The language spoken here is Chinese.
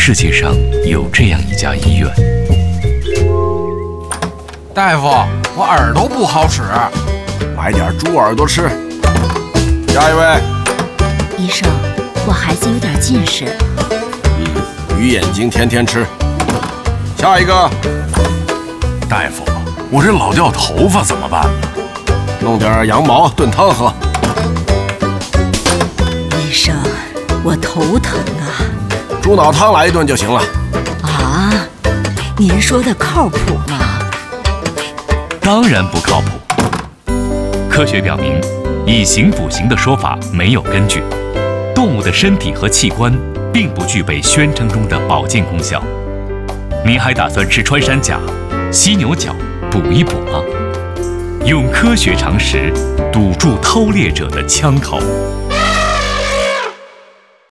世界上有这样一家医院。 大夫，我耳朵不好使， 买点猪耳朵吃。下一位。 医生，我孩子有点近视。 鱼眼睛天天吃。下一个。 大夫，我这老掉头发怎么办呢？ 弄点羊毛炖汤喝。 医生，我头疼啊。 猪脑汤来一顿就行了。 啊，您说的靠谱吗？ 当然不靠谱。科学表明，以形补形的说法没有根据。动物的身体和器官并不具备宣称中的保健功效。您还打算吃穿山甲、犀牛角补一补吗？用科学常识堵住偷猎者的枪口。